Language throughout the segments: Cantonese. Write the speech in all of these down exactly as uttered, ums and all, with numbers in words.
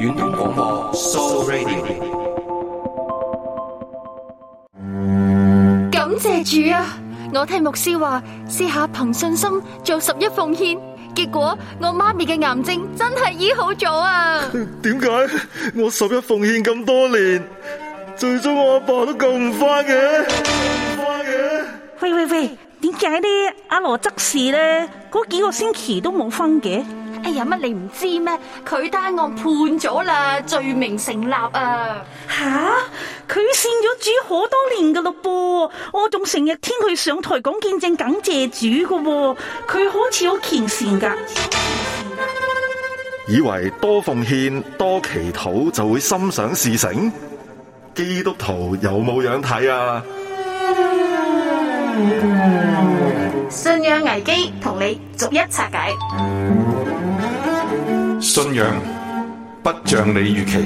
遠東廣播 Soul Radio。 感謝主啊！我聽牧師話，試下憑信心做十一奉獻，結果我媽咪嘅癌症真係醫好咗啊！ 點解我十一奉獻咁多年，最終我阿爸都救唔翻嘅？救唔翻嘅？ 喂喂喂，點解呢？阿羅執事咧，嗰幾個星期都冇分嘅？ 哎呀，乜你唔知咩？佢單案判咗啦，罪名成立啊！ 吓，佢信咗主好多年噶咯噃，我仲成日聽佢上台講見證感謝主噶，佢好似好虔誠噶。 以為多奉獻多祈禱就會心想事成？基督徒有冇樣睇啊？ 信仰危機同你逐一拆解。 信仰不像你預期。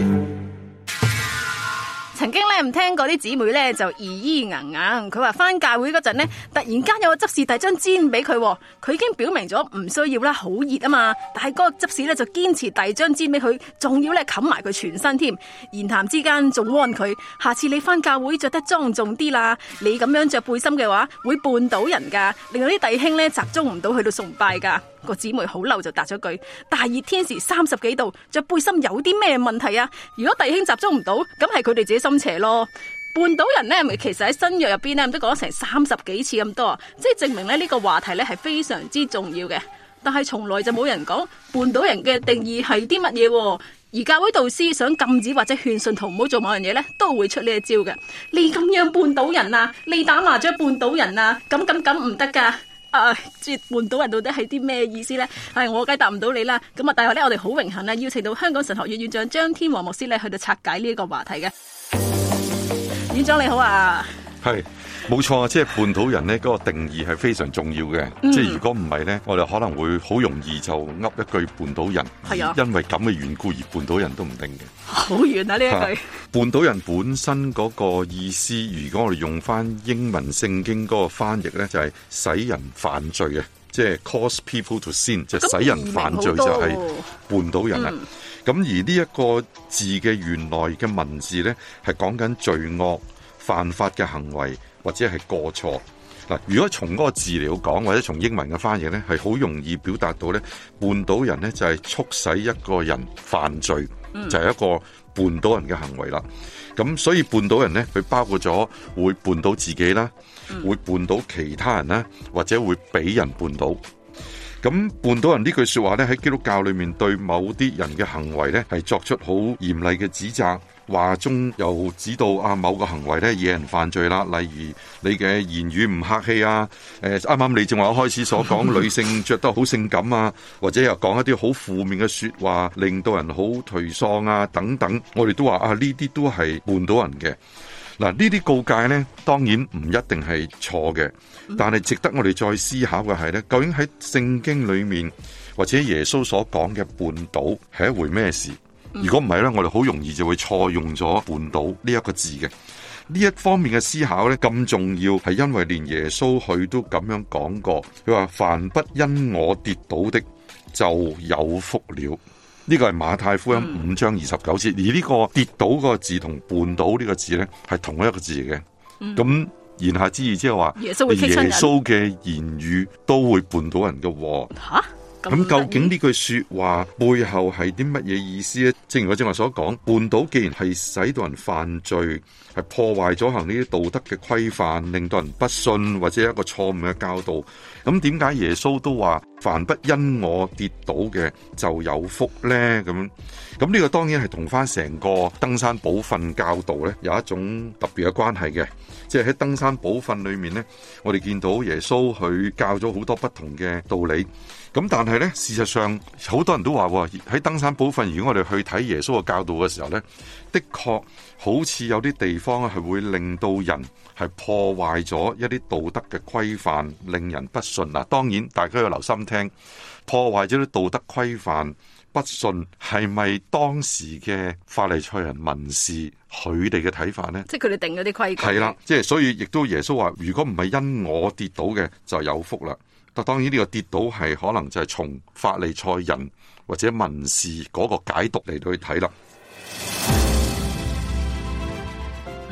曾經咧唔聽過啲姊妹咧就咿咿硬硬，佢話翻教會嗰陣咧，突然間有個執事遞張氈俾佢，佢已經表明咗唔需要啦，好熱啊嘛，但係嗰個執事咧就堅持遞張氈俾佢，仲要咧冚埋佢全身添，言談之間仲warn佢，下次你翻教會着得莊重啲啦，你咁樣着背心嘅話會絆倒人噶，令到啲弟兄咧集中唔到去到崇拜噶。個姊妹好嬲就答咗句：大熱天時三十幾度，着背心有啲咩問題啊？如果弟兄集中唔到，咁係佢哋自己心邪咯。絆倒人呢，咪其實喺新約入邊呢，都講咗成三十幾次咁多，即係證明咧呢個話題咧係非常之重要嘅。但係從來就冇人講絆倒人嘅定義係啲乜嘢。而教會導師想禁止或者勸信徒唔好做某樣嘢咧，都會出呢一招嘅。你咁樣絆倒人啊，你打麻雀絆倒人啊，咁咁咁唔得噶。啊！即係絆倒人到底係啲咩意思呢？係我梗係答唔到你啦。咁啊，但係咧，我哋好榮幸咧，邀請到香港神學院院長張天和牧師咧，去到拆解呢一個話題嘅。院長你好啊， 係冇錯啊！即係絆倒人呢嗰個定義係非常重要嘅。嗯、即係如果唔係呢，我哋可能會好容易就噏一句絆倒人，係啊，因為咁嘅緣故而絆倒人都唔定嘅。 好遠啊！呢一句絆倒人本身嗰個意思，如果我哋用翻英文聖經嗰個翻譯呢，就係使人犯罪嘅，即係 cause people to sin，就使人犯罪就係絆倒人啦。咁、嗯、而呢一個字嘅原來嘅文字呢，係講緊罪惡、犯法嘅行為或者係過錯。嗱，如果從嗰個字嚟講，或者從英文嘅翻譯呢，係好容易表達到呢，絆倒人呢，就係促使一個人犯罪，嗯、就係、是、一個絆倒人嘅行為啦。咁所以絆倒人呢，佢包括咗會絆倒自己啦，嗯、會絆倒其他人啦，或者會俾人絆倒。咁絆倒人呢句說話呢，喺基督教裏面對某啲人嘅行為呢，係作出好嚴厲嘅指責。話中又指到啊某個行為咧惹人犯罪啦，例如你嘅言語唔客氣啊，誒啱啱你正話開始所講女性着得好性感啊，或者又講一啲好負面嘅說話，令到人好頹喪啊等等，我哋都話啊呢啲都係絆倒人嘅。嗱，呢啲告誡呢，當然唔一定係錯嘅，但係值得我哋再思考嘅係呢，究竟喺聖經裏面或者耶穌所講嘅絆倒係一回咩事？如果唔係咧，我哋好容易就會錯用咗絆倒呢一個字嘅。呢一方面嘅思考咧咁重要，係因為連耶穌佢都咁樣講過，佢話凡不因我跌倒的就有福了。呢個係馬太福音五章二十九節，而呢個跌倒嗰個字同絆倒呢個字咧係同一個字嘅。咁、嗯、言下之意即係話耶穌嘅言語都會絆倒人嘅。吓？咁究竟呢句說話背後係啲乜嘢意思咧？正如我正話所講，絆倒既然係使到人犯罪，係破壞咗行呢啲道德嘅規範，令到人不信或者一個錯誤嘅教導，咁點解耶穌都話凡不因我跌倒嘅就有福呢？咁咁呢個當然係同翻成個登山寶訓教導咧有一種特別嘅關係嘅。即係喺登山寶訓裏面咧，我哋見到耶穌佢教咗好多不同嘅道理。咁但係咧，事實上好多人都話喺登山寶訓，如果我哋去睇耶穌嘅教導嘅時候咧，的確好似有啲地方係會令到人係破壞咗一啲道德嘅規範，令人不信。嗱，當然大家要留心聽，破壞咗啲道德規範，不信係咪當時嘅法利賽人文士佢哋嘅睇法呢？即係佢哋定嗰啲規矩。係啦，即係所以亦都耶穌話，如果唔係因我跌倒嘅就有福啦。但當然呢個跌倒係可能就係從法利賽人或者文士嗰個解讀嚟到去睇啦。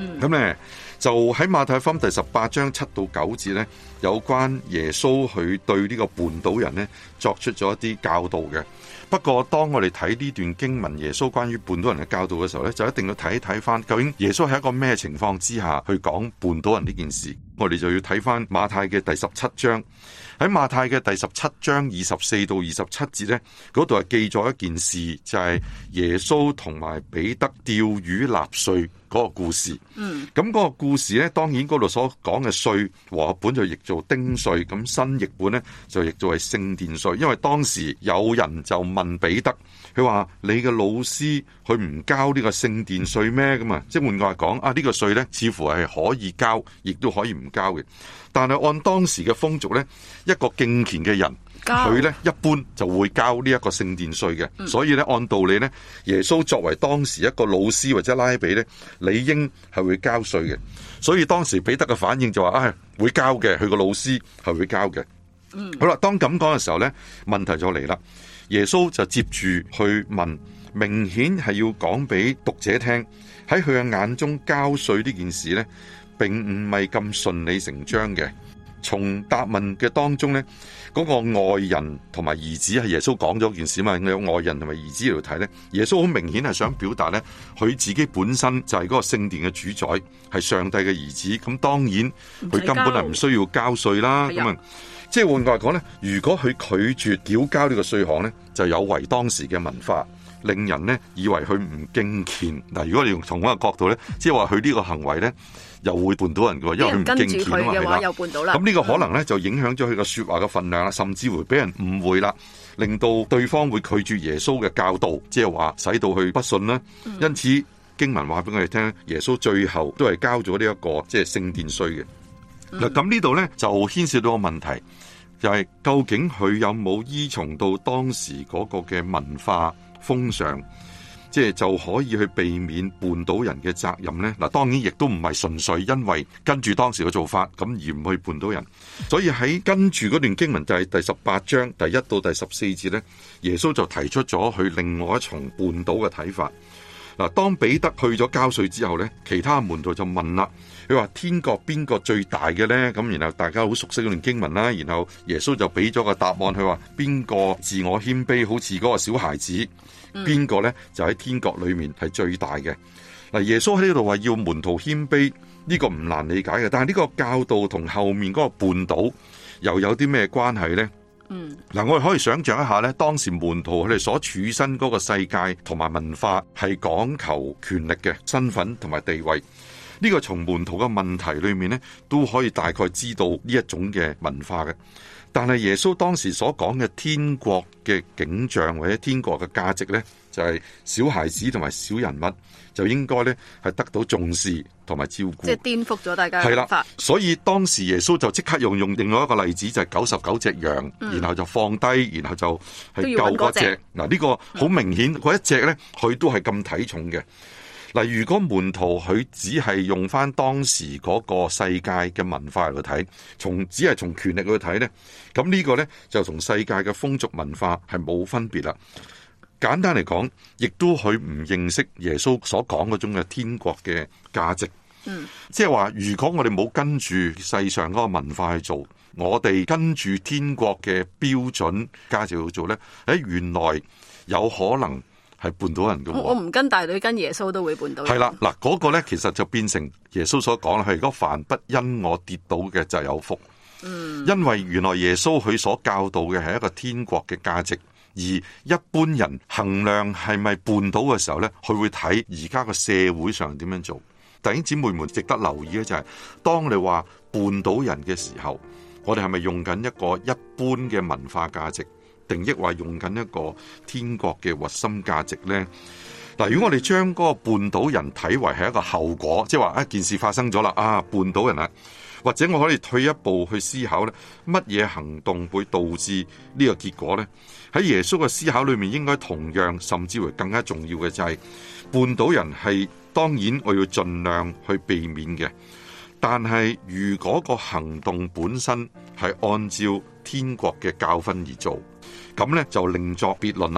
咁咧就喺馬太福音第十八章七到九節咧，有關耶穌佢對呢個絆倒人咧作出咗一啲教導嘅。不過當我哋睇呢段經文耶穌關於絆倒人嘅教導嘅時候咧，就一定要睇一睇翻究竟耶穌喺一個咩情況之下去講絆倒人呢件事。我哋就要睇翻馬太嘅第十七章。喺馬太嘅第十七章二十四到二十七節呢，嗰度係記咗一件事，就係、是、耶穌同埋彼得釣魚納稅嗰個故事。嗯，咁嗰個故事呢，當然嗰度所講嘅稅和合本就譯做丁稅，咁新譯本呢就譯做係聖殿稅。因為當時有人就問彼得，佢話你嘅老師佢唔交呢個聖殿稅咩？咁啊，即係換句話講啊，呢、這個稅呢似乎係可以交，亦都可以唔交嘅。但係按當時嘅風俗呢，一個敬虔嘅人，佢呢一般就會交呢一個聖殿稅嘅。嗯、所以呢，按道理呢，耶穌作為當時一個老師或者拉比呢，理應係會交稅嘅。所以當時彼得嘅反應就話：唉、哎，會交嘅，佢個老師係會交嘅。嗯、好啦，當咁講嘅時候呢，問題就嚟啦。耶穌就接住去問，明顯係要講俾讀者聽，喺佢嘅眼中交稅呢件事呢，並唔係咁順理成章嘅。從答問嘅當中呢，嗰、那個外人同埋兒子係耶穌講咗件事嘛，有外人同埋兒子嚟睇呢，耶穌好明顯係想表達呢，佢自己本身就係嗰個聖殿嘅主宰，係上帝嘅兒子，咁當然佢根本係唔需要交稅啦。咁啊，即係換句話講呢，如果佢拒絕繳交呢個稅項呢，就有違當時嘅文化，令人呢以為佢唔敬虔。嗱，如果你用同一個角度呢，即係話佢呢個行為呢，又會絆倒人嘅，因為佢唔敬虔啊嘛，係啦。咁呢個可能咧就影響咗佢個說話嘅份量啦，甚至會俾人誤會啦，令到對方會拒絕耶穌嘅教導，即係話使到佢不信啦。嗯、因此經文話俾我哋聽，耶穌最後都係交咗呢一個即係聖殿稅嘅。嗱、嗯，咁呢度咧就牽涉到個問題，就係、是、究竟佢有冇依從到當時嗰個嘅文化風尚？即係就可以去避免絆倒人嘅責任呢。嗱，當然亦都唔係純粹因為跟住當時嘅做法咁而唔去絆倒人。所以喺跟住嗰段經文就係第十八章第一到第十四節呢，耶穌就提出咗佢另外一重絆倒嘅睇法。嗱，當彼得去咗交稅之後呢，其他門徒就問啦，佢話天國邊個最大嘅呢？咁然後大家好熟悉嗰段經文啦，然後耶穌就俾咗個答案，佢話邊個自我謙卑，好似嗰個小孩子。邊個呢？就喺天國裏面係最大嘅。嗱，耶穌喺呢度話要門徒謙卑，呢個唔難理解嘅。但係呢個教導同後面嗰個絆倒又有啲咩關係呢？嗯，嗱，我哋可以想象一下呢，當時門徒佢哋所處身嗰個世界同埋文化係講求權力嘅身份同埋地位。呢個從門徒嘅問題裏面呢，都可以大概知道呢一種嘅文化嘅。但係耶穌當時所講嘅天國嘅景象或者天國嘅價值呢，就係小孩子同埋小人物就應該呢係得到重視同埋照顧。即係顛覆咗大家嘅諗法。係啦，所以當時耶穌就即刻用用另外一個例子，就係九十九隻羊，嗯、然後就放低，然後就係救嗰隻。嗱，呢個好明顯，嗰、嗯、一隻呢，佢都係咁睇重嘅。嗱，如果門徒佢只係用翻當時嗰個世界嘅文化嚟睇，從只係從權力去睇呢，咁呢個呢，就同世界嘅風俗文化係冇分別啦。簡單嚟講，亦都佢唔認識耶穌所講嗰種嘅天國嘅價值。嗯，即係話，如果我哋冇跟住世上嗰個文化去做，我哋跟住天國嘅標準價值去做呢，誒，原來有可能係絆倒人嘅。我唔跟大隊跟耶穌都會絆倒人。係啦，嗱，嗰個咧其實就變成耶穌所講啦，係如果凡不因我跌倒嘅就有福。嗯，因為原來耶穌佢所教導嘅係一個天國嘅價值，而一般人衡量係咪絆倒嘅時候咧，佢會睇而家個社會上點樣做。弟兄姊妹們值得留意嘅就係、是，當你話絆倒人嘅時候，我哋係咪用緊一個一般嘅文化價值？定抑或用緊一個天國嘅核心價值呢？嗱，如果我哋將嗰個絆倒人睇為係一個後果，即係話一件事發生咗啦，啊，絆倒人啦，或者我可以退一步去思考呢，乜嘢行動會導致呢個結果呢？喺耶穌嘅思考裏面，應該同樣甚至乎更加重要嘅就係絆倒人係當然我要盡量去避免嘅，但係如果個行動本身係按照天國嘅教訓而做，咁呢就另作別論啦。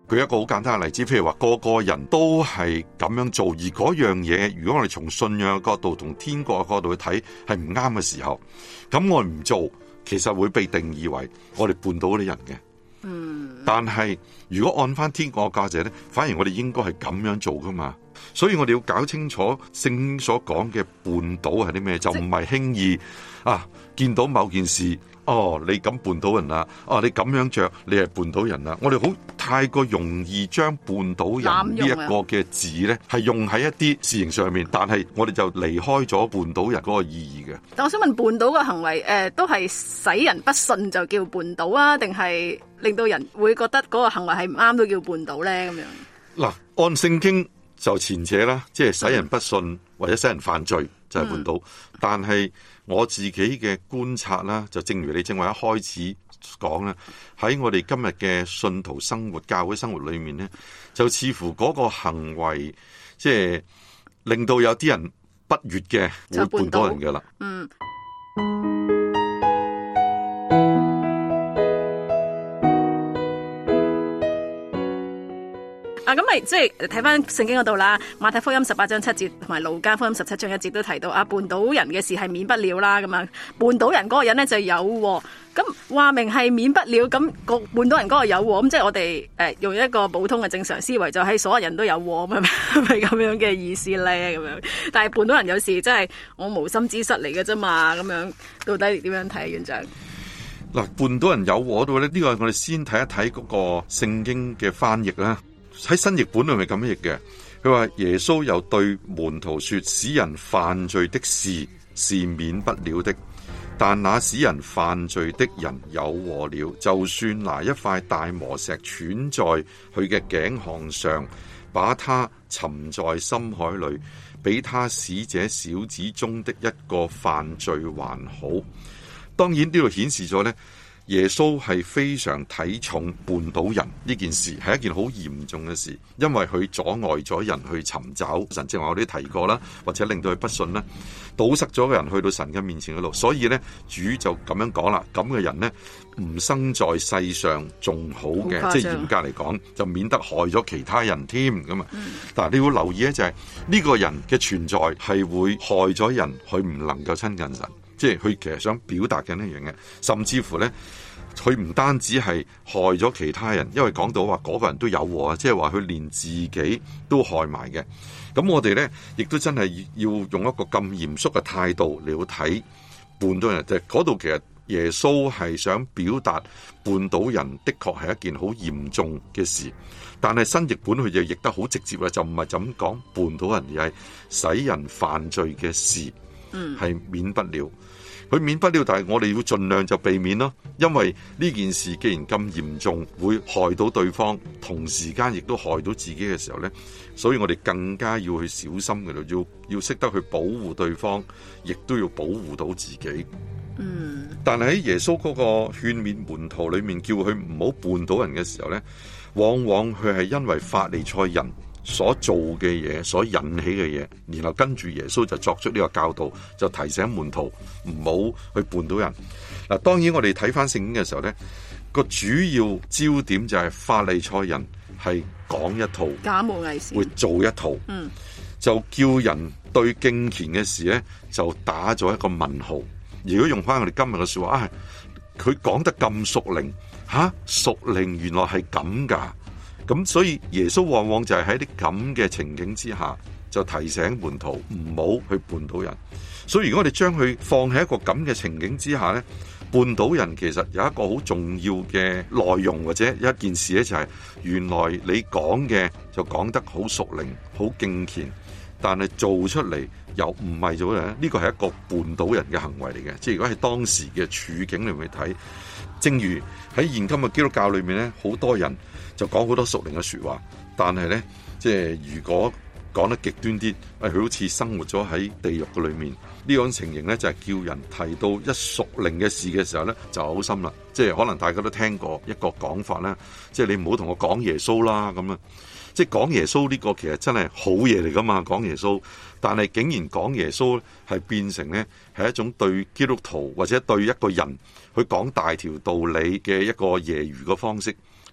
舉一個好簡單嘅例子，譬如話個個人都係咁樣做，而嗰樣嘢，如果我哋從信仰嘅角度、同天國嘅角度去睇，係唔啱嘅時候，咁我唔做，其實會被定義為我哋絆倒嗰啲人嘅。嗯，但係如果按翻天國嘅價值咧，反而我哋應該係咁樣做噶嘛。所以我哋要搞清楚聖經所講嘅絆倒係啲咩，就唔係輕易啊見到某件事。哦，你咁絆倒人啦！哦，你咁樣着，你係絆倒人啦！我哋好太過容易將絆倒人呢一個嘅字咧，係用喺一啲事情上面，但係我哋就離開咗絆倒人嗰個意義嘅。 但我想問，絆倒嘅行為，誒、呃，都係使人不信就叫絆倒啊？定係令到人會覺得嗰個行為係唔啱都叫絆倒咧？咁樣嗱，按聖經就前者啦，即係使人不信、嗯、或者使人犯罪就係絆倒，嗯、但係我自己嘅觀察啦，就正如你正話一開始講啦，喺我哋今日嘅信徒生活、教會生活裏面呢，就似乎嗰個行為即係令到有啲人不悅嘅，會絆倒人㗎啦。嗯。 啊，咁咪即係睇翻聖經嗰度啦，馬太福音十八章七節同埋路加福音十七章一節都提到啊，絆倒人嘅事係免不了啦，咁啊，絆倒人嗰個人咧就有禍，咁話明係免不了，咁個絆倒人嗰個有禍，咁即係我哋誒、呃、用一個普通嘅正常思維，就係所有人都有禍，係咪係咪咁樣嘅意思咧？咁樣，但係絆倒人有時真係我無心之失嚟嘅啫嘛，咁樣到底點樣睇，院長？ 嗱，絆倒人有禍度咧，呢個我哋先睇一睇嗰個聖經嘅翻譯啦。喺新譯本裏面咁譯嘅，佢話耶穌又對門徒說：使人犯罪的事是免不了的，但那使人犯罪的人有禍了。就算拿一塊大磨石拴在佢嘅頸項上，把他沉在深海裏，比他使這小子中的一個犯罪還好。當然呢度顯示咗呢，耶穌係非常睇重絆倒人呢件事，係一件好嚴重嘅事，因為佢阻礙咗人去尋找神，正話我哋提過啦，或者令到佢不信啦，堵塞咗個人去到神嘅面前嗰度。所以呢，主就咁樣講啦，咁嘅人呢，唔生在世上仲好嘅，即係嚴格嚟講，就免得害咗其他人添咁啊。但係你要留意咧，就係呢個人嘅存在係會害咗人，佢唔能夠親近神。即係佢其實想表達緊一樣嘢，甚至乎咧，佢唔單止係害咗其他人，因為講到話嗰個人都有禍啊，即係話佢連自己都害埋嘅。咁我哋咧亦都真係要用一個咁嚴肅嘅態度嚟到睇絆倒人。就嗰度其實耶穌係想表達絆倒人的確係一件好嚴重嘅事，但係新譯本佢就譯得好直接啦，就唔係就咁講絆倒人，而係使人犯罪嘅事。嗯，係免不了，佢免不了，但係我哋要盡量就避免咯，因為呢件事既然咁嚴重，會害到對方，同時間亦都害到自己嘅時候呢，所以我哋更加要去小心嘅咯，要要識得去保護對方，亦都要保護到自己。嗯，但係喺耶穌嗰個勸勉門徒裏面，叫佢唔好絆倒人嘅時候呢，往往佢係因為法利賽人所做嘅嘢，所引起嘅嘢，然後跟住耶穌就作出呢個教導，就提醒門徒唔好去絆倒人。嗱，當然我哋睇翻聖經嘅時候呢，個主要焦點就係法利賽人係講一套， 假冒偽善， 會做一套，嗯，就叫人對敬虔嘅事呢，就打咗一個問號。如果用翻我哋今日嘅說話，啊，佢講得咁屬靈，吓，屬靈原來係咁噶。咁所以耶穌往往就係喺啲咁嘅情景之下，就提醒門徒唔好去絆倒人。所以如果我哋將佢放喺一個咁嘅情景之下呢，絆倒人其實有一個好重要嘅內容或者一件事呢，就係原來你講嘅就講得好屬靈、好敬虔，但係做出嚟又唔係做咧，呢個係一個絆倒人嘅行為嚟嘅。即係如果喺當時嘅處境裏面睇，正如喺現今嘅基督教裏面呢，好多人就講好多屬靈嘅說話，但係呢，即係如果講得極端啲，誒，佢好似生活咗喺地獄嘅裏面，呢種情形呢，就係叫人提到一屬靈嘅事嘅時候呢，就好心啦。即係可能大家都聽過一個講法啦，即係你唔好同我講耶穌啦咁啊。即係講耶穌呢個其實真係好嘢嚟噶嘛，講耶穌，但係竟然講耶穌係變成呢，係一種對基督徒或者對一個人去講大條道理嘅一個揶揄嘅方式。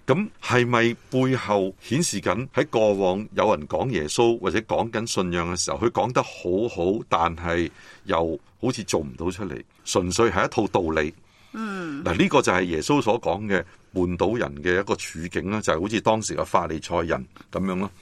咁係咪背後顯示緊喺過往有人講耶穌或者講緊信仰嘅時候，佢講得好好，但係又好似做唔到出嚟，純粹係一套道理。嗯，嗱呢個就係耶穌所講嘅絆倒人嘅一個處境啦，就係好似當時嘅法利賽人咁樣咯。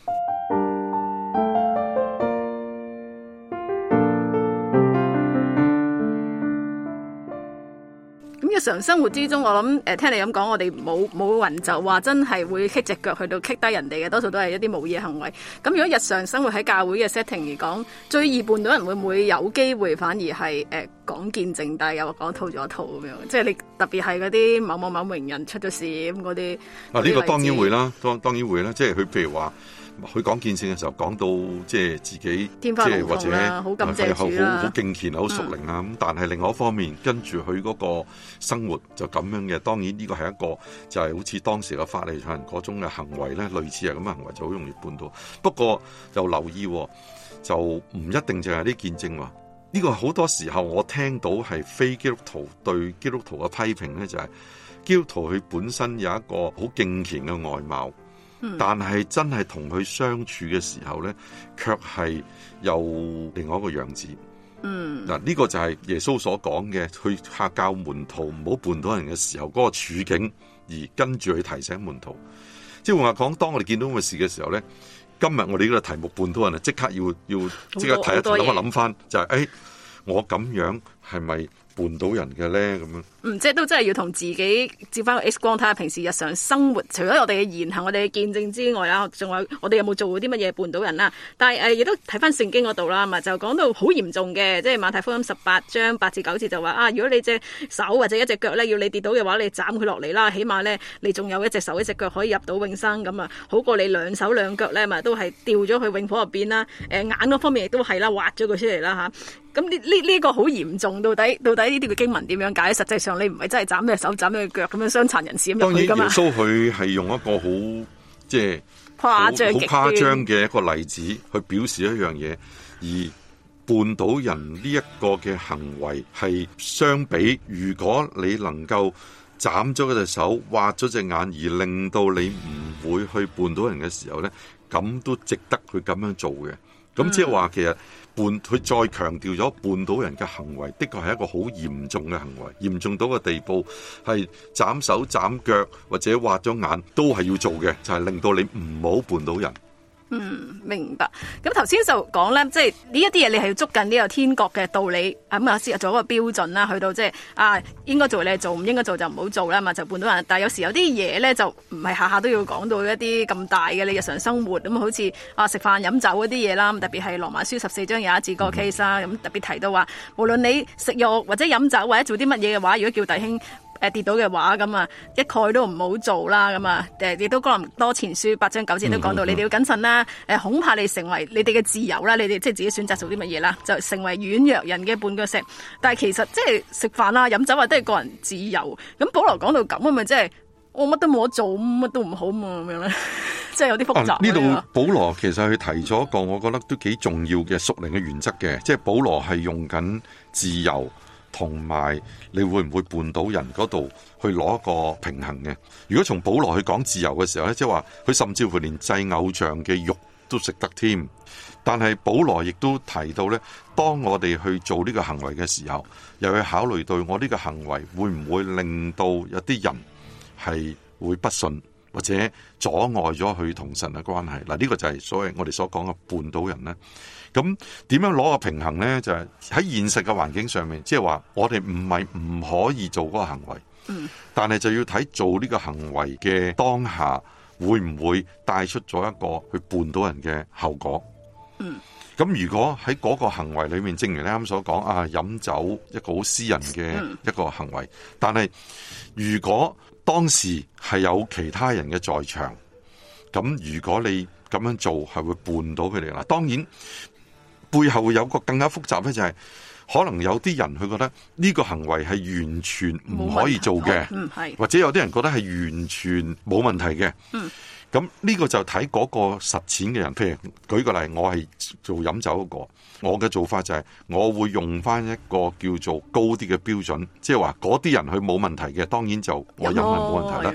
日常生活之中，我諗誒，聽你咁講，我哋冇冇人就話真係會棘隻腳去到棘低人哋嘅，多數都係一啲無意嘅行為。咁如果日常生活喺教會嘅 setting 嚟講，最易絆倒人會唔會有機會反而係誒講見證，但係又講套咗一套咁樣？即係你特別係嗰啲某某某名人出咗事咁嗰啲。啊， 呢個當然會啦，當當然會啦。即係佢譬如話。佢講見證嘅時候，講到即係自己， 天花龍鳳啦， 即係好感謝主啦， 好好敬虔、好屬靈啊！咁、嗯、但係另外一方面，跟住佢嗰個生活就咁樣嘅。當然呢個係一個就係、是、好似當時嘅法利賽人嗰種嘅行為咧，類似係咁嘅行為就好容易絆倒。不過又留意，就唔一定淨係啲見證喎。呢、這個好多時候我聽到係非基督徒對基督徒嘅批評咧，就係、是、基督徒佢本身有一個好敬虔嘅外貌。但係真係同佢相處嘅時候咧，卻係有另外一個樣子。嗯，嗱呢個就係耶穌所講嘅，去下教門徒唔好絆倒人嘅時候嗰、那個處境，而跟住去提醒門徒。即係換話講，當我哋見到咁嘅事嘅時候咧，今日我哋呢個題目絆倒人啊，即刻要要即刻睇一睇諗一諗翻，就係、是、誒、哎，我咁樣係咪絆倒人嘅咧？咁樣。 嗯，即係都真係要同自己照翻個 X 光睇下，平時日常生活除咗我哋嘅言行、我哋嘅見證之外啦，仲有我哋有冇做過啲乜嘢絆倒人啦？但係誒，亦都睇翻聖經嗰度啦，咪就講到好嚴重嘅，即係馬太福音十八章八至九節就話啊，如果你隻手或者一隻腳咧要你跌倒嘅話，你斬佢落嚟啦，起碼咧你仲有一隻手一隻腳可以入到永生咁啊，好過你兩手兩腳咧咪都係掉咗去永火入邊啦。誒，眼嗰方面亦都係啦，挖咗佢出嚟啦吓。咁呢呢呢個好嚴重，到底到底呢啲嘅經文點樣解？實際上你唔係真係斬咩手斬咩腳咁樣傷殘人士咁入去噶嘛？ 當然耶穌佢係用一個好即係誇張好誇張嘅一個例子去表示一樣嘢，而絆倒人呢一個嘅行為係相比，如果你能夠斬咗嗰隻手、挖咗隻眼，而令到你唔會去絆倒人嘅時候咧，咁都值得佢咁樣做嘅。咁即係話其實絆佢再強調咗絆倒人嘅行為，的確係一個好嚴重嘅行為，嚴重到個地步係斬手斬腳或者挖咗眼都係要做嘅，就係、是、令到你唔好絆倒人。 嗯，明白。咁頭先就講咧，即係呢一啲嘢，你係要捉緊呢個天國嘅道理，咁啊，先做一個標準啦。去到即係啊，應該做你做，唔應該做就唔好做啦嘛，就絆倒人。但係有時有啲嘢咧，就唔係下下都要講到一啲咁大嘅你日常生活咁，好似啊食飯飲酒嗰啲嘢啦。特別係羅馬書十四章有一節嗰個 case 啦，咁特別提到話，無論你食肉或者飲酒或者做啲乜嘢嘅話，如果叫弟兄誒跌倒嘅話，咁啊一概都唔好做啦。咁啊誒亦都哥林多前書八章九節都講到，嗯嗯嗯、你哋要謹慎啦。誒恐怕你成為你哋嘅自由啦，你哋即係自己選擇做啲乜嘢啦，就成為軟弱人嘅絆腳石。但係其實即係食飯啊、飲酒啊，都係個人自由。咁保羅講到咁啊，咪即係我乜都冇得做，乜都唔好嘛咁樣咧，即係有啲複雜。 呢度、啊、保羅其實佢提咗一個，我覺得都幾重要嘅屬靈嘅原則嘅，即係保羅係用緊自由。同埋你會唔會絆倒人嗰度去攞一個平衡嘅？如果從保羅去講自由嘅時候咧，即係話佢甚至乎連祭偶像嘅肉都食得添。但係保羅亦都提到咧，當我哋去做呢個行為嘅時候，又去考慮到我呢個行為會唔會令到有啲人係會不信，或者阻礙咗佢同神嘅關係。嗱，呢個就係所謂我哋所講嘅絆倒人咧。咁點樣攞個平衡呢？就係、是、喺現實嘅環境上面，即係話我哋唔係唔可以做嗰個行為，嗯、但係就要睇做呢個行為嘅當下會唔會帶出咗一個去絆倒人嘅後果。咁、嗯、如果喺嗰個行為裏面，正如你啱所講啊，飲酒一個好私人嘅一個行為，嗯、但係如果當時係有其他人嘅在場，咁如果你咁樣做係會絆倒佢哋啦。當然。背後會有個更加複雜咧，就係可能有啲人佢覺得呢個行為係完全唔可以做嘅，嗯、或者有啲人覺得係完全冇問題嘅。咁呢、嗯、個就睇嗰個實踐嘅人。譬如舉個例，我係做飲酒嗰個，我嘅做法就係我會用翻一個叫做高啲嘅標準，即係話嗰啲人佢冇問題嘅，當然就我飲係冇問題啦。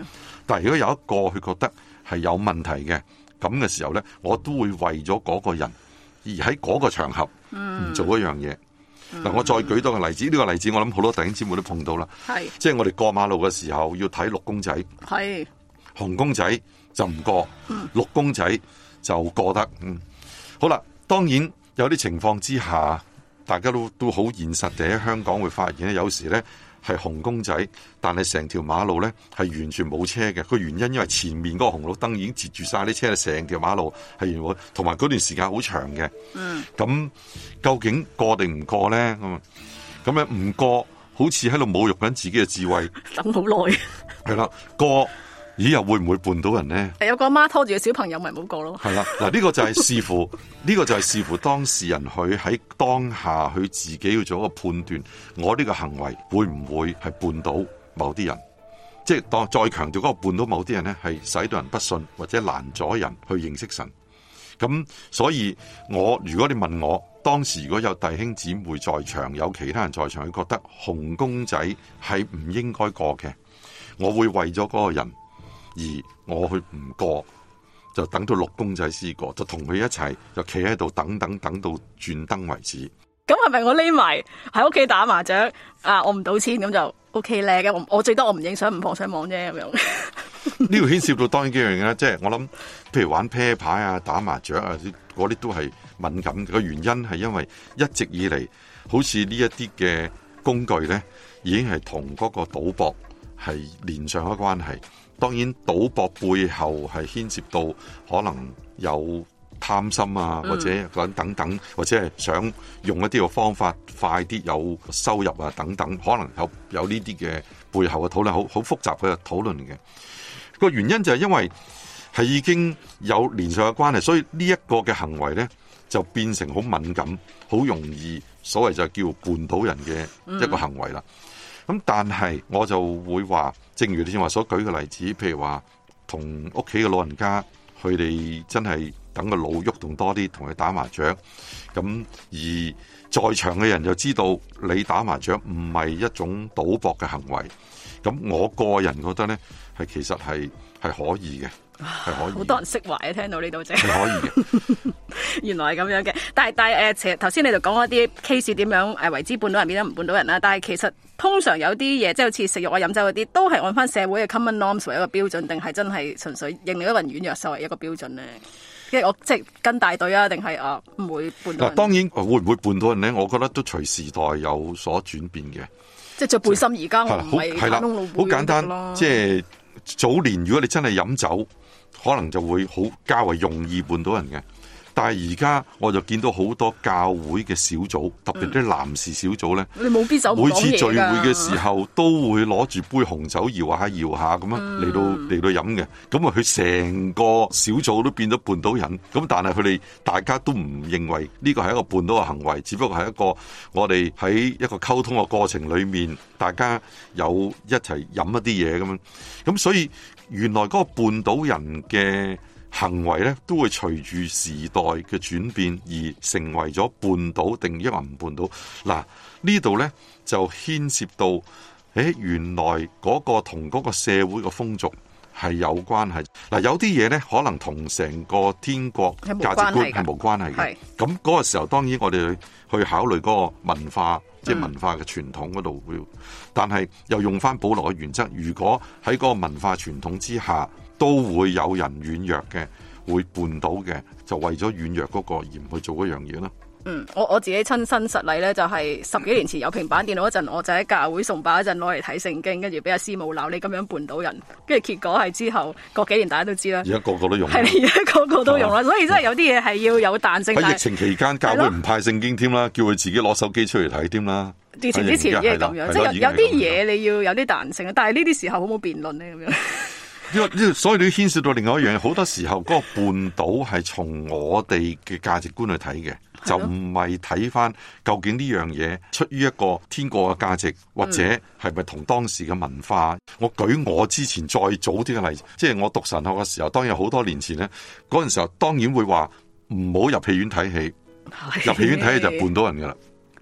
但係如果有一個佢覺得係有問題嘅咁嘅時候咧，我都會為咗嗰個人而喺嗰個場合唔做一樣嘢。嗱、嗯，我再舉多個例子，呢、這個例子我諗好多弟兄姊妹都碰到啦。係，即係我哋過馬路嘅時候要睇綠公仔，係紅公仔就唔過，嗯、綠公仔就過得。嗯，好啦，當然有啲情況之下，大家都都好現實地喺香港會發現咧，有時咧係紅公仔，但係成條馬路咧係完全冇車嘅。個原因因為前面嗰個紅綠燈已經截住晒啲車，成條馬路係完，同埋嗰段時間好長嘅。嗯，咁究竟過定唔過咧？咁咁樣唔過，好似喺度侮辱緊自己嘅智慧。 等好耐。 係啦，過。咦，又會唔會絆到人呢？ 有個媽拖住個小朋友，咪冇過咯。係啦，嗱，呢個就係視乎呢個就係視乎當事人佢喺當下佢自己要做一個判斷，我呢個行為會唔會係絆到某啲人？即係當再強調嗰個絆到某啲人呢，係使到人不信或者攔阻人去認識神。咁所以我如果你問我當時如果有弟兄姊妹在場，有其他人在場，佢覺得紅公仔係唔應該過嘅，我會為咗嗰個人。而我去唔過，就等到綠公仔先過，就同佢一齊就企喺度等等等到轉燈為止。 咁係咪我匿埋喺屋企打麻雀啊？我唔賭錢咁就 O K 咧嘅。我我最多我唔影相唔放上網啫咁樣。 呢個牽涉到當然幾樣嘢啦，即係我諗，譬如玩啤牌啊、打麻雀啊，嗰啲都係敏感嘅。個原因係因為一直以嚟，好似呢一啲嘅工具咧，已經係同嗰個賭博係連上咗關係。當然，賭博背後係牽涉到可能有貪心啊，或者等等，或者係想用一啲嘅方法快啲有收入啊，等等，可能有有呢啲嘅背後嘅討論，好好複雜嘅討論嘅。個原因就係因為係已經有連上嘅關係，所以呢一個嘅行為呢，就變成好敏感，好容易所謂就叫絆倒人嘅一個行為啦。咁但係我就會話，正如你正話所舉嘅例子，譬如話同屋企嘅老人家，佢哋真係等個腦喐動多啲，同佢打麻雀。咁而在場嘅人就知道你打麻雀唔係一種賭博嘅行為。咁我個人覺得呢，係其實係係可以嘅。係可以， 好多人釋懷啊！聽到呢度啫， 係可以嘅。 原來係咁樣嘅，但係但係誒，其實頭先你就講一啲 case 點樣誒為之絆到人，變得唔絆到人啦。但係其實通常有啲嘢，即係好似食肉啊、飲酒嗰啲，都係按翻社會嘅 common norms 為一個標準，定係真係純粹認另一個人軟弱作為一個標準咧？即係我即係跟大隊啊，定係啊唔會絆到人？ 嗱，當然會唔會絆到人咧？我覺得都隨時代有所轉變嘅。 即係着背心而家我唔係係啦，好簡單，即係早年如果你真係飲酒，可能就會好較為容易絆到人嘅。但係而家我就見到好多教會嘅小組，特別啲男士小組咧， 你冇必手每次聚會嘅時候都會攞住杯紅酒搖下搖下咁樣嚟到嚟到飲嘅。咁啊，佢成個小組都變咗絆倒人。咁但係佢哋大家都唔認為呢個係一個絆倒嘅行為，只不過係一個我哋喺一個溝通嘅過程裏面，大家有一齊飲一啲嘢咁樣。咁所以原來嗰個絆倒人嘅行為咧，都會隨住時代嘅轉變而成為咗絆倒定抑或唔絆倒。嗱，呢度咧就牽涉到，誒，原來嗰個同嗰個社會嘅風俗係有關係。嗱，有啲嘢咧可能同成個天國價值觀係冇關係嘅。咁嗰個時候，當然我哋去考慮嗰個文化，即係文化嘅傳統嗰度會，但係又用翻保羅嘅原則，如果喺嗰個文化傳統之下，都會有人軟弱嘅，會絆倒嘅，就為咗軟弱嗰個而唔去做嗰樣嘢啦。 嗯，我我自己親身實例咧，就係十幾年前有平板電腦嗰陣，我就喺教會崇拜嗰陣攞嚟睇聖經，跟住俾阿師母鬧你咁樣絆倒人，跟住結果係之後過幾年大家都知啦。而家個個都用， 係而家個個都用啦，所以真係有啲嘢係要有彈性。 喺疫情期間，教會唔派聖經添啦，叫佢自己攞手機出嚟睇添啦。 疫情之前已經係咁樣，即係有有啲嘢你要有啲彈性，但係呢啲時候好冇辯論咧咁樣。 呢個所以你牽涉到另外一樣嘢，好多時候嗰個絆倒係從我哋嘅價值觀去睇嘅，就唔係睇翻究竟呢樣嘢出於一個天國嘅價值，或者係咪同當時嘅文化。嗯、我舉我之前再早啲嘅例子，即係我讀神學嘅時候，當然好多年前咧，嗰陣時候當然會話唔好入戲院睇戲，入戲院睇戲就絆倒人噶啦。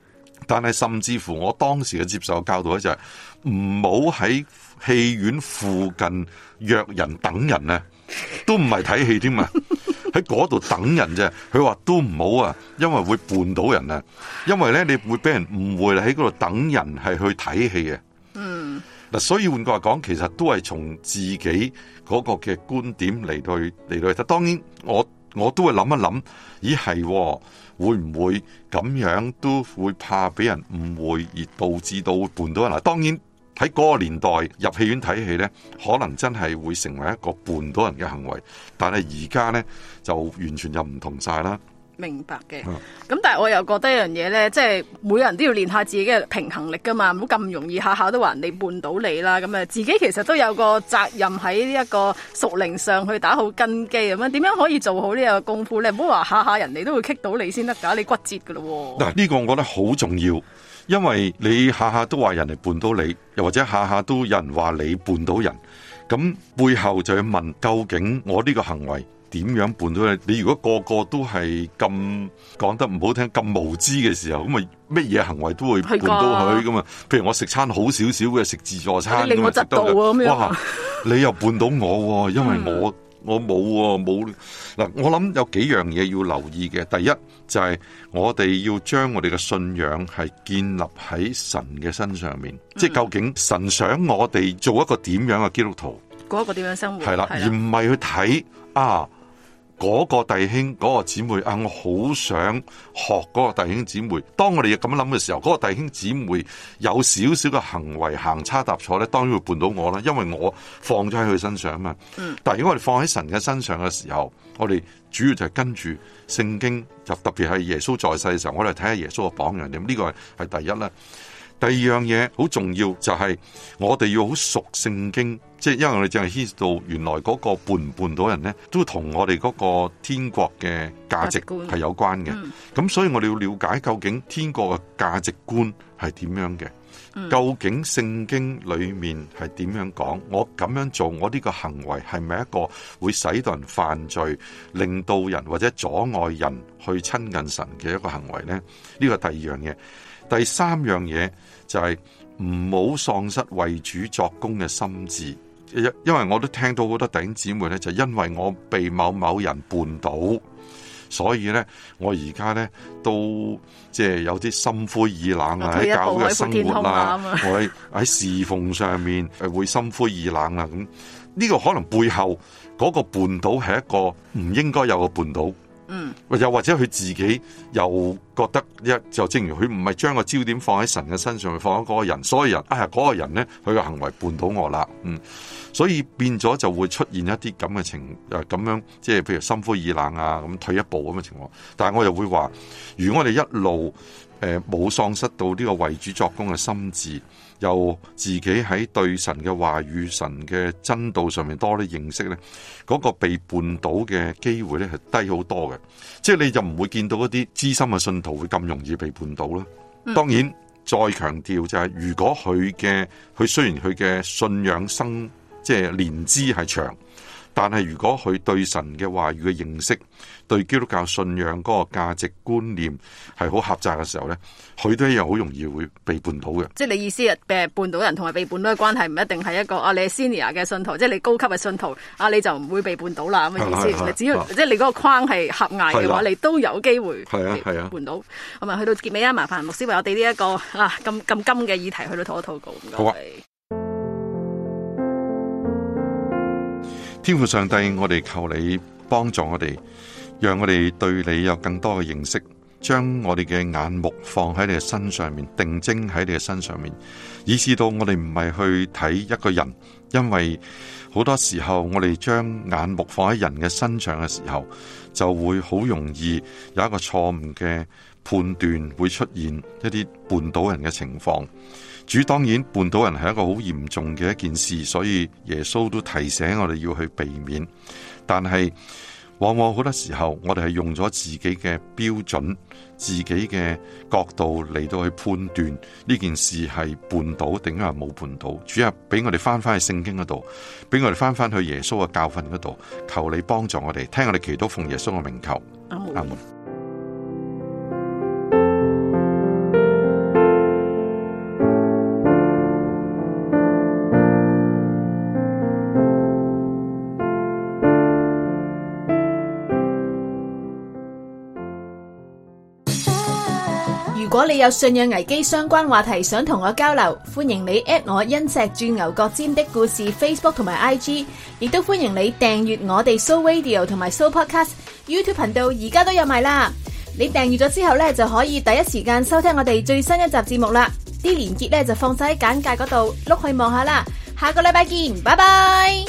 但係甚至乎我當時嘅接受教導咧就係唔好喺戲院附近約人等人啊，都唔係睇戲添啊，喺嗰度等人啫。佢話都唔好啊，因為會絆到人啊，因為咧你會俾人誤會啦，喺嗰度等人係去睇戲嘅。嗯，嗱，所以換句話講，其實都係從自己嗰個嘅觀點嚟到去嚟到去睇。當然我我都會諗一諗，咦係會唔會咁樣都會怕俾人誤會而導致到絆到人？嗱，當然喺嗰個年代入戲院睇戲咧，可能真係會成為一個絆到人嘅行為，但係而家咧就完全就唔同晒啦。 明白嘅，咁、嗯、但係我又覺得一樣嘢咧，即係每人都要練下自己嘅平衡力噶嘛，唔好咁容易下下都話人哋絆到你啦。咁啊，自己其實都有個責任喺呢一個屬靈上去打好根基咁樣。點樣可以做好呢個功夫咧？唔好話下下人哋都會棘到你先得噶，你骨折噶咯。嗱， 呢個我覺得好重要，因為你下下都話人哋絆到你，又或者下下都有人話你絆到人，咁背後就要問究竟我呢個行為點樣絆到你？你如果個個都係咁講得唔好聽，咁無知嘅時候，咁咪乜嘢行為都會絆到佢噶嘛？譬如我食餐好少少嘅食自助餐， 你令我窒到啊咁樣。 哇！你又絆到我，因為我、嗯、我冇冇嗱。我諗有幾樣嘢要留意嘅。第一就係、是、我哋要將我哋嘅信仰係建立喺神嘅身上面，嗯、即係究竟神想我哋做一個點樣嘅基督徒， 嗰一個點樣生活係啦，而唔係去睇啊。嗰、那個弟兄、嗰、那個姊妹啊，我好想學嗰個弟兄姊妹。當我哋咁樣諗嘅時候，嗰、那個弟兄姊妹有少少嘅行為行差踏錯咧，當然會絆到我啦，因為我放咗喺佢身上啊嘛。嗯、但係如果我哋放喺神嘅身上嘅時候，我哋主要就係跟住聖經，就特別係耶穌在世嘅時候，我哋睇下耶穌嘅榜樣點。呢、這個係第一啦。第二樣嘢好重要就係我哋要好熟聖經，即係因為我哋淨係牽涉到原來嗰個絆唔絆到人咧，都同我哋嗰個天國嘅價值係有關嘅。咁、嗯、所以我哋要了解究竟天國嘅價值觀係點樣嘅、嗯，究竟聖經裏面係點樣講？我咁樣做，我呢個行為係咪一個會使到人犯罪，令到人或者阻礙人去親近神嘅一個行為咧？呢個第二樣嘢。第三樣嘢就係唔好喪失為主作工嘅心志，因因為我都聽到好多弟兄姊妹咧，就因為我被某某人絆倒，所以咧我而家咧都即係有啲心灰意冷啊，喺教會嘅生活啦，我喺喺侍奉上面誒會心灰意冷啊，咁呢個可能背後嗰個絆倒係一個唔應該有嘅絆倒。嗯，又或者佢自己又覺得一就正如佢唔係將個焦點放喺神嘅身上，放喺嗰個人，所以人啊嗰個人咧，佢嘅行為絆倒我啦，嗯，所以變咗就會出現一啲咁嘅情誒咁樣，即係譬如心灰意冷啊，咁退一步咁嘅情況。但係我又會話，如果我哋一路誒冇喪失到呢個為主作工嘅心志，又自己喺對神嘅話語、神嘅真道上面多啲認識咧，嗰個被絆倒嘅機會咧係低好多嘅，即係你就唔會見到一啲資深嘅信徒會咁容易被絆倒啦。當然再強調就係，如果佢嘅佢雖然佢嘅信仰生即係年資係長，但係如果佢對神嘅話語嘅認識，對基督教信仰嗰個價值觀念係好狹窄嘅時候咧，佢都一樣好容易會被絆倒嘅。即係你意思啊？誒，絆倒人同埋被絆倒嘅關係唔一定係一個啊，你係 senior 嘅信徒，即係你高級嘅信徒啊，你就唔會被絆倒啦咁嘅意思。你只要即係你嗰個框係狹隘嘅話，你都有機會係啊係啊絆倒。咁啊，去到結尾啊，麻煩牧師為我哋呢一個啊咁咁金嘅議題去到禱一禱告。好啊。天父上帝，我哋求你幫助我哋，讓我哋對你有更多嘅認識，將我哋嘅眼目放喺你嘅身上面，定睛喺你嘅身上面，以致到我哋唔係去睇一個人，因為好多時候我哋將眼目放喺人嘅身上嘅時候，就會好容易有一個錯誤嘅判斷，會出現一啲絆倒人嘅情況。主，當然絆倒人係一個好嚴重嘅一件事，所以耶穌都提醒我哋要去避免。但係往往好多時候我哋係用咗自己嘅標準、自己嘅角度嚟到去判斷呢件事係絆倒定係冇絆倒。主啊，俾我哋翻翻去聖經嗰度，俾我哋翻翻去耶穌嘅教訓嗰度，求你幫助我哋，聽我哋祈禱，奉耶穌嘅名求，阿門。 如果你有信仰危機相關話題想同我交流，歡迎你 at 我因石鑽牛角尖的故事 Facebook 同埋 I G， 亦都歡迎你訂閱我哋 So Radio 同埋 So Podcast YouTube 頻道，而家都有賣啦。你訂閱咗之後呢，就可以第一時間收聽我哋最新一集節目啦。啲連結呢就放晒喺簡介嗰度，碌去望下啦。下個禮拜見，拜拜。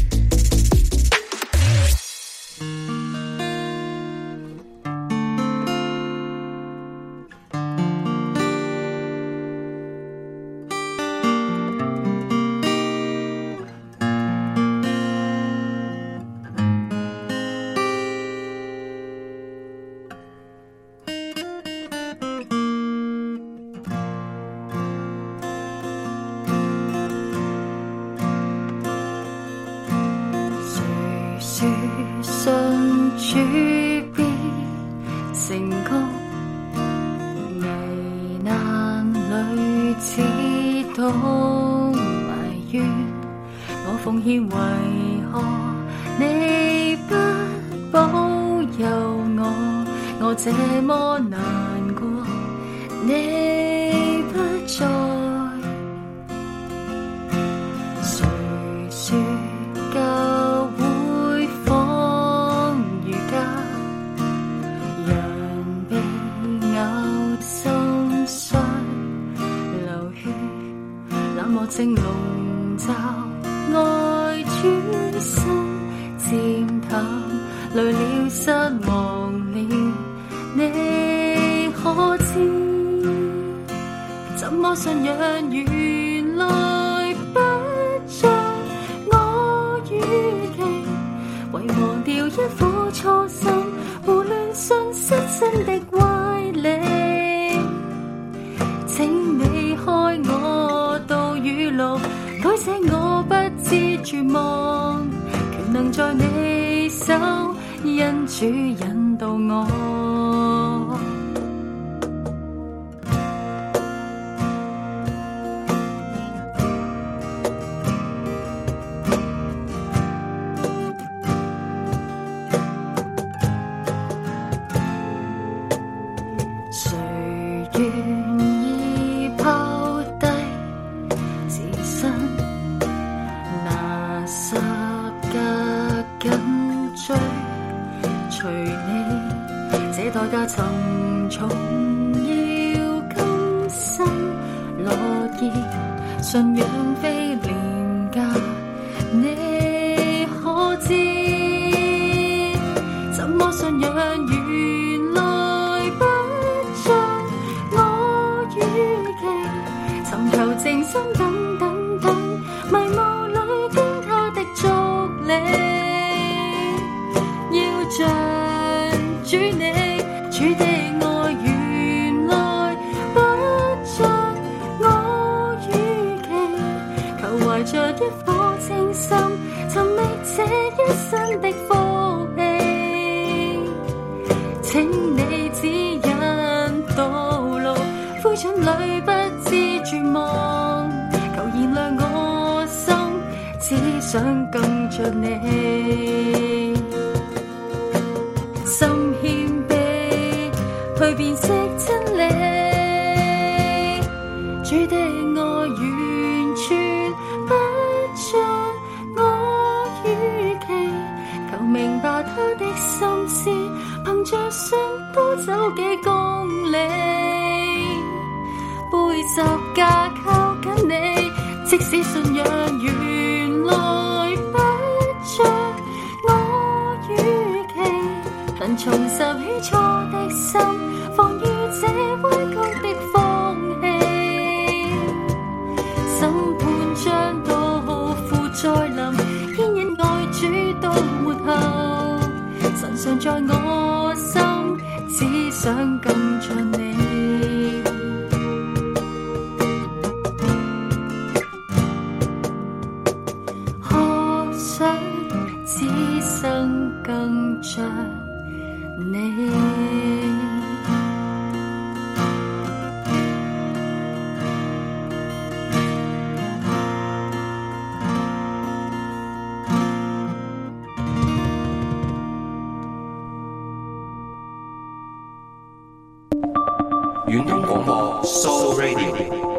這麼難過，你不在，誰說教會仿如家，人被咬心傷流血，冷漠正籠罩愛轉身漸淡，累了失望了，你可知怎麼信仰原來不像我預期，遺忘掉一顆初心，胡亂信失真的歪理，請你開我道語錄，改寫我不知絕望，權能在你手，因主引導我。誰願意拋低自身，拿十架緊追隨你，這代價沉重，要甘心樂意，信仰非廉價，你可知怎麼信仰原來不像我預期，尋求靜心等等等，迷霧裏跟他的足跡，要像主你，主的愛原來不像我預期，求懷着一顆清心，尋覓這一生的福氣，請你指引道路，灰燼裏不知絕望，求燃亮我心，只想跟着你，心謙卑去辨識真理，主的愛完全不像我預期，求明白他的心思，憑着信多走幾公里，背十架靠緊你，即使信仰原來不像我預期，能重拾起初的心，防禦這彎曲的風氣，審判將到負再臨，牽引愛主到末後，神常在我心，只想跟着你，可想此生跟着你。 遠東廣播 Soul Radio。